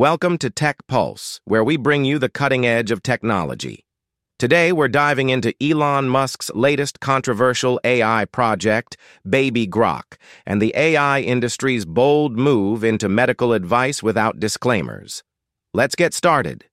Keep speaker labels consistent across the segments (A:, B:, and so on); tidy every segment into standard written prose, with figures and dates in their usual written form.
A: Welcome to Tech Pulse, where we bring you the cutting edge of technology. Today, we're diving into Elon Musk's latest controversial AI project, Baby Grok, and the AI industry's bold move into medical advice without disclaimers. Let's get started.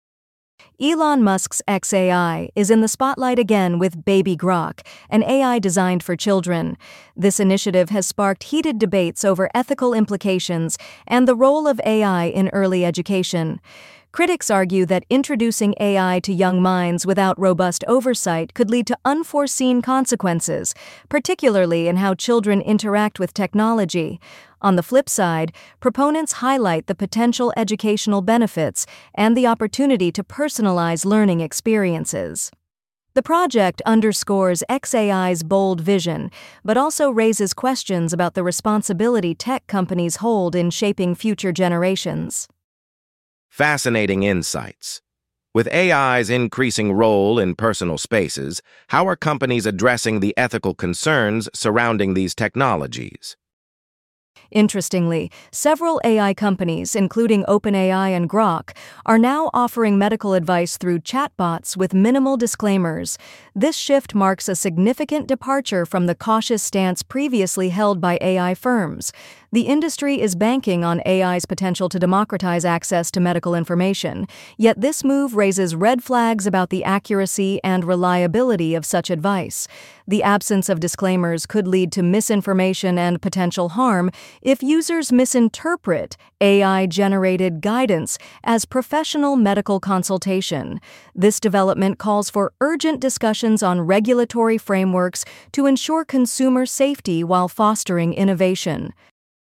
B: Elon Musk's xAI is in the spotlight again with Baby Grok, an AI designed for children. This initiative has sparked heated debates over ethical implications and the role of AI in early education. Critics argue that introducing AI to young minds without robust oversight could lead to unforeseen consequences, particularly in how children interact with technology. On the flip side, proponents highlight the potential educational benefits and the opportunity to personalize learning experiences. The project underscores xAI's bold vision, but also raises questions about the responsibility tech companies hold in shaping future generations.
A: Fascinating insights. With AI's increasing role in personal spaces, how are companies addressing the ethical concerns surrounding these technologies?
B: Interestingly, several AI companies, including OpenAI and Grok, are now offering medical advice through chatbots with minimal disclaimers. This shift marks a significant departure from the cautious stance previously held by AI firms. The industry is banking on AI's potential to democratize access to medical information, yet this move raises red flags about the accuracy and reliability of such advice. The absence of disclaimers could lead to misinformation and potential harm if users misinterpret AI-generated guidance as professional medical consultation. This development calls for urgent discussions on regulatory frameworks to ensure consumer safety while fostering innovation.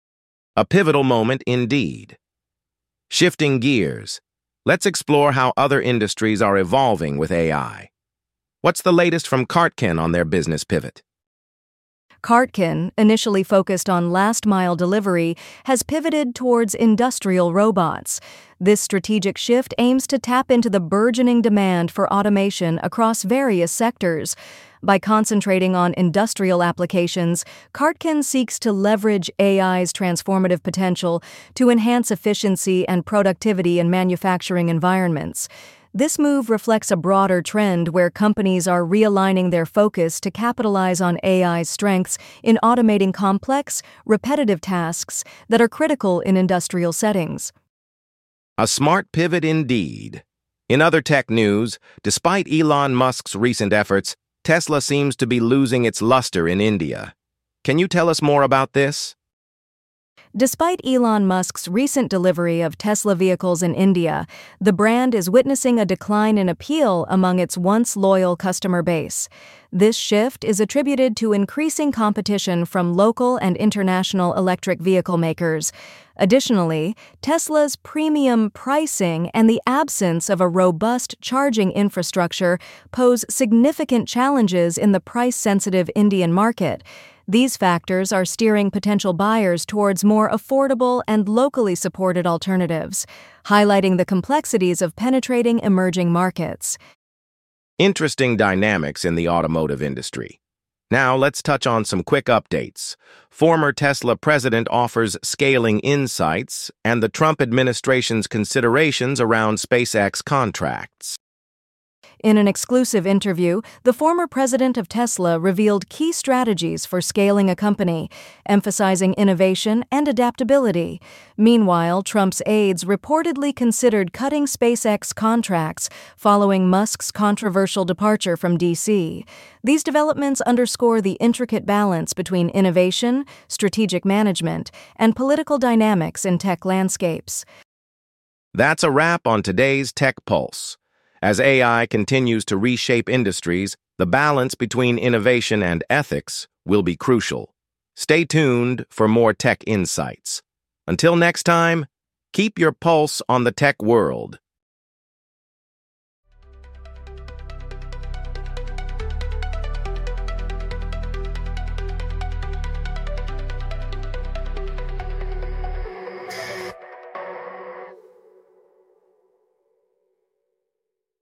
A: A pivotal moment indeed. Shifting gears, let's explore how other industries are evolving with AI. What's the latest from Cartken on their business pivot?
B: Cartken, initially focused on last-mile delivery, has pivoted towards industrial robots. This strategic shift aims to tap into the burgeoning demand for automation across various sectors. By concentrating on industrial applications, Cartken seeks to leverage AI's transformative potential to enhance efficiency and productivity in manufacturing environments. This move reflects a broader trend where companies are realigning their focus to capitalize on AI's strengths in automating complex, repetitive tasks that are critical in industrial settings.
A: A smart pivot indeed. In other tech news, despite Elon Musk's recent efforts, Tesla seems to be losing its luster in India. Can you tell us more about this?
B: Despite Elon Musk's recent delivery of Tesla vehicles in India, the brand is witnessing a decline in appeal among its once loyal customer base. This shift is attributed to increasing competition from local and international electric vehicle makers. Additionally, Tesla's premium pricing and the absence of a robust charging infrastructure pose significant challenges in the price-sensitive Indian market. These factors are steering potential buyers towards more affordable and locally supported alternatives, highlighting the complexities of penetrating emerging markets.
A: Interesting dynamics in the automotive industry. Now let's touch on some quick updates. Former Tesla president offers scaling insights and the Trump administration's considerations around SpaceX contracts.
B: In an exclusive interview, the former president of Tesla revealed key strategies for scaling a company, emphasizing innovation and adaptability. Meanwhile, Trump's aides reportedly considered cutting SpaceX contracts following Musk's controversial departure from D.C. These developments underscore the intricate balance between innovation, strategic management, and political dynamics in tech landscapes.
A: That's a wrap on today's Tech Pulse. As AI continues to reshape industries, the balance between innovation and ethics will be crucial. Stay tuned for more tech insights. Until next time, keep your pulse on the tech world.